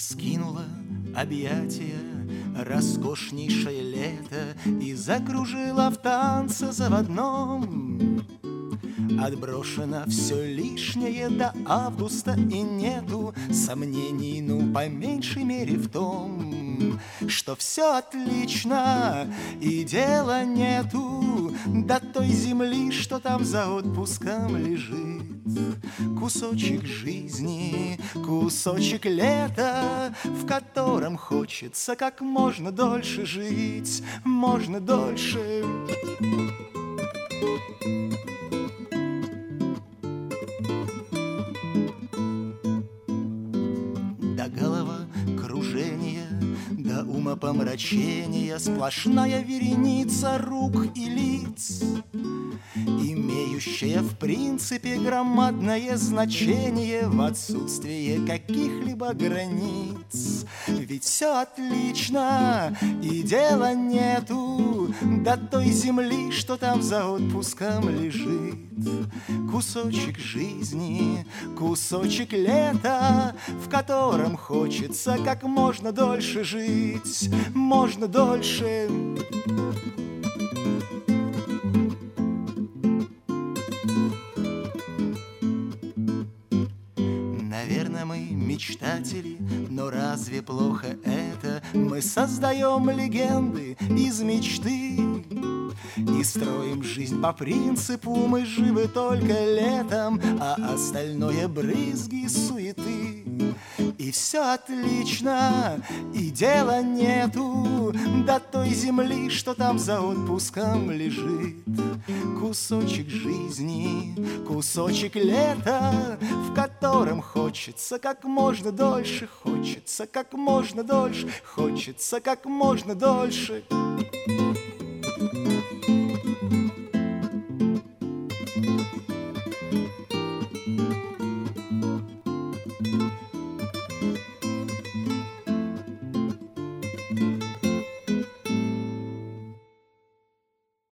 Раскинула объятия роскошнейшее лето и закружила в танце заводном. Отброшено все лишнее до августа, и нету сомнений, ну, по меньшей мере в том, что все отлично, и дела нету до той земли, что там за отпуском лежит. Кусочек жизни, кусочек лета, в котором хочется как можно дольше жить, можно дольше. До головокружения, до умопомрачения сплошная вереница рук и лиц, имеющая в принципе громадное значение в отсутствие каких-либо границ. Ведь все отлично, и дела нету до той земли, что там за отпуском лежит. Кусочек жизни, кусочек лета, в котором хочется как можно дольше жить, можно дольше. Наверное, мы мечтатели, но разве плохо это? Мы создаем легенды из мечты и строим жизнь по принципу: мы живы только летом, а остальное брызги и суеты. И все отлично, и дела нету до той земли, что там за отпуском лежит. Кусочек жизни, кусочек лета, в котором хочется как можно дольше, хочется как можно дольше, хочется как можно дольше.